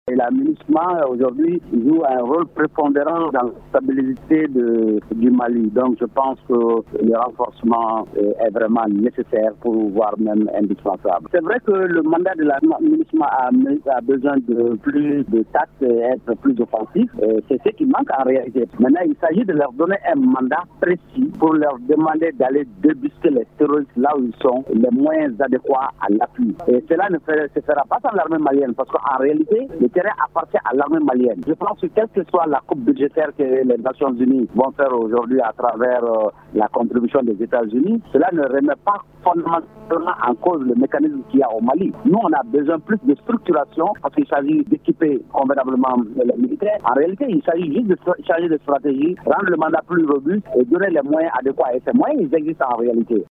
Et la MINUSMA, aujourd'hui, joue un rôle prépondérant dans la stabilité du Mali. Donc, je pense que le renforcement est vraiment nécessaire, voire même indispensable. C'est vrai que le mandat de la MINUSMA a besoin de plus de tact et être plus offensif. C'est ce qui manque en réalité. Maintenant, il s'agit de leur donner un mandat précis pour leur demander d'aller débusquer les terroristes là où ils sont, les moyens adéquats à l'appui. Et cela ne se fera pas sans l'armée malienne, parce qu'en réalité, le terrain appartient à l'armée malienne. Je pense que quelle que soit la coupe budgétaire que les Nations Unies vont faire aujourd'hui à travers la contribution des États-Unis, cela ne remet pas fondamentalement en cause le mécanisme qu'il y a au Mali. Nous, on a besoin plus de structuration parce qu'il s'agit d'équiper convenablement les militaires. En réalité, il s'agit juste de changer de stratégie, rendre le mandat plus robuste et donner les moyens adéquats. Et ces moyens, ils existent en réalité.